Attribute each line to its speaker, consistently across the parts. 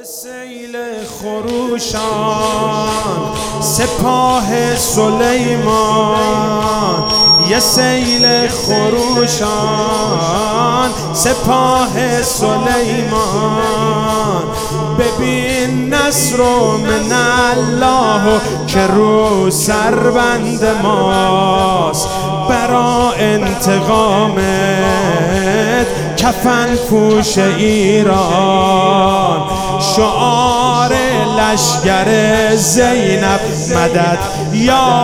Speaker 1: یه سیل خروشان سپاه سلیمان، یه سیل خروشان سپاه سلیمان. ببین نصر من الله که رو سربند ماست، برا انتقامت کفن پوش ایران. شعار لشگر زینب مدد یا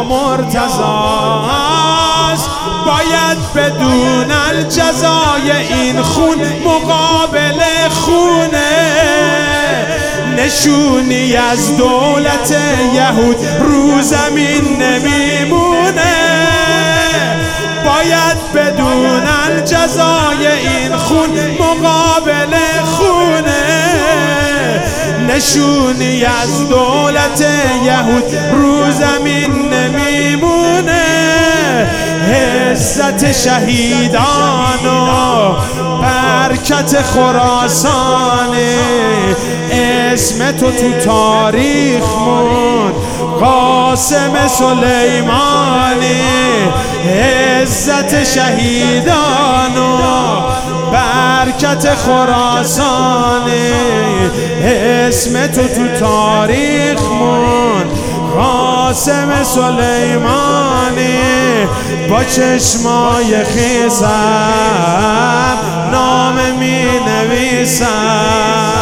Speaker 1: مرتضاست، باید بدون الجزای این خون مقابل خونه. نشونی از دولت یهود رو زمین نمیمونه، باید بدون الجزای این خون مقابل خونه. نشونی از دولت یهود رو زمین نمیمونه. عزت شهیدان و برکت خراسانه، اسم تو تاریخ موند قاسم سلیمانی. عزت شهیدان و برکت خراسانه، اسم تو تاریخ موند قاسم سلیمانی. با چشمای خیسم نام می نویسم.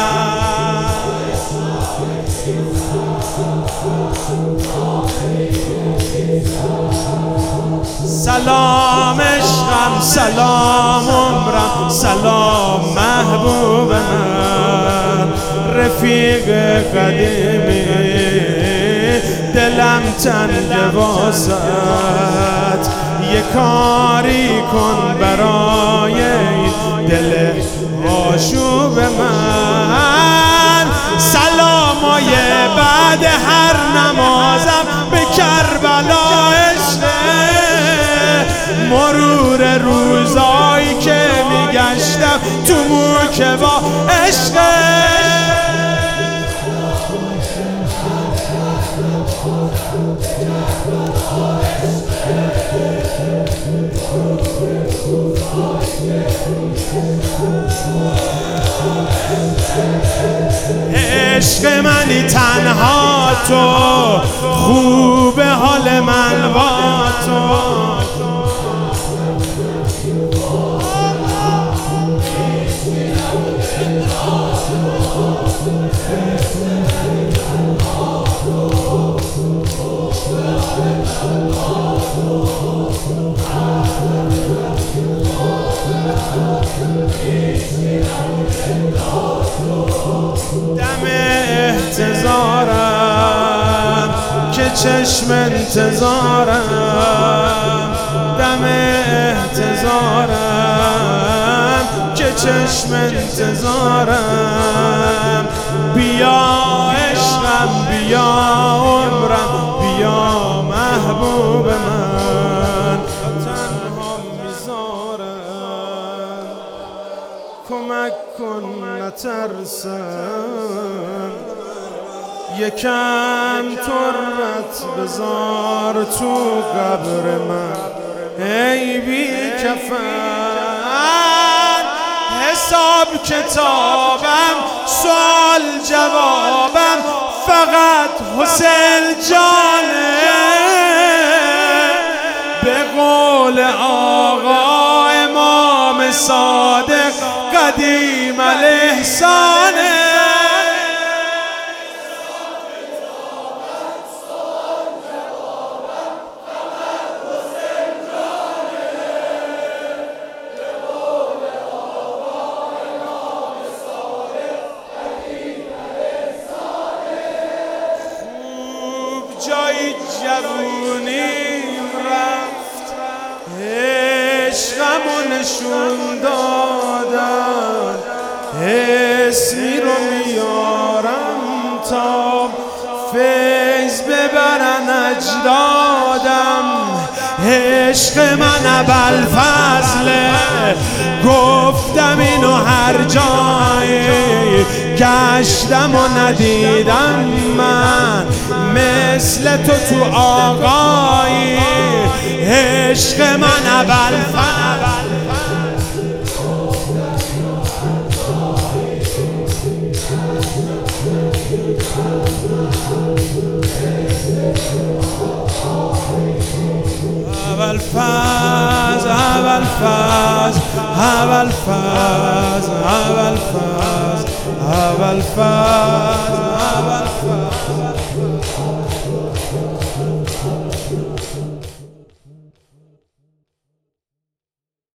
Speaker 1: سلام عشقم، سلام عمرم، سلام محبوب من. رفیق قدیمی دلم تنگ واسط، یه کاری کن برای این دل آشوب من. سلامای بعد هر نمازم به کربلا عشقه، مرور روزایی که میگشتم تو موکه با عشقه. عشق منی تنها تو، خوب حال من با تو. دم احتضارم که چشم انتظارم، دم احتضارم که چشم انتظارم. بیا عشقم، بیا عمرم، بیا محبوب من. تنها میذارم کمک کن نترسم، یکم تربت بذار تو قبر من. ای بی کفن حساب کتابم، سوال جوابم فقط حسین جانه. به قول آقا امام صادق قدیم الاحسانه. جای جوونیم رفت، عشقمو نشون دادن. اسمی رو میارم تا فیض ببرن اجدادم. عشق من ابوالفضله، گفتم اینو هر جایی گشتم و ندیدم من مثل تو آقایی، عشق من ابوالفضل. ابوالفضل ابوالفضل ابوالفضل ابوالفضل ابوالفضل ابوالفضل.